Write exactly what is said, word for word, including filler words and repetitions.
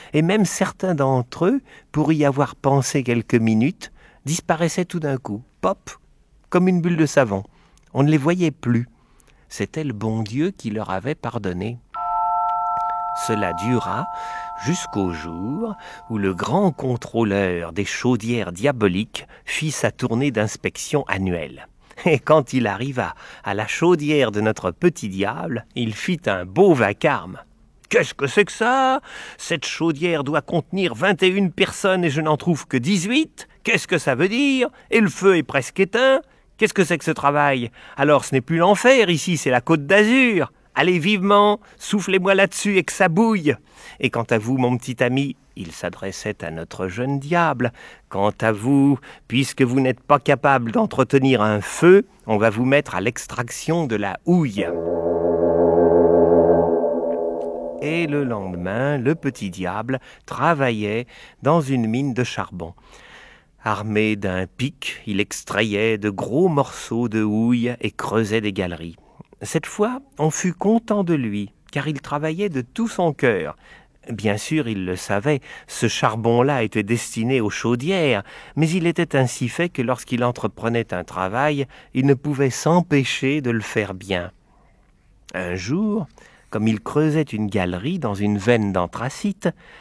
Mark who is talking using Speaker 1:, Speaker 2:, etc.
Speaker 1: et même certains d'entre eux, pour y avoir pensé quelques minutes, disparaissaient tout d'un coup, pop, comme une bulle de savon. On ne les voyait plus. C'était le bon Dieu qui leur avait pardonné. Cela dura jusqu'au jour où le grand contrôleur des chaudières diaboliques fit sa tournée d'inspection annuelle. Et quand il arriva à la chaudière de notre petit diable, il fit un beau vacarme. « Qu'est-ce que c'est que ça? Cette chaudière doit contenir vingt et une personnes et je n'en trouve que dix-huit. Qu'est-ce que ça veut dire? Et le feu est presque éteint. Qu'est-ce que c'est que ce travail? Alors ce n'est plus l'enfer ici, c'est la Côte d'Azur. Allez vivement, soufflez-moi là-dessus et que ça bouille. Et quant à vous, mon petit ami, il s'adressait à notre jeune diable, quant à vous, puisque vous n'êtes pas capable d'entretenir un feu, on va vous mettre à l'extraction de la houille. » Et le lendemain, le petit diable travaillait dans une mine de charbon. Armé d'un pic, il extrayait de gros morceaux de houille et creusait des galeries. Cette fois, on fut content de lui, car il travaillait de tout son cœur. Bien sûr, il le savait, ce charbon-là était destiné aux chaudières, mais il était ainsi fait que lorsqu'il entreprenait un travail, il ne pouvait s'empêcher de le faire bien. Un jour, comme il creusait une galerie dans une veine d'anthracite,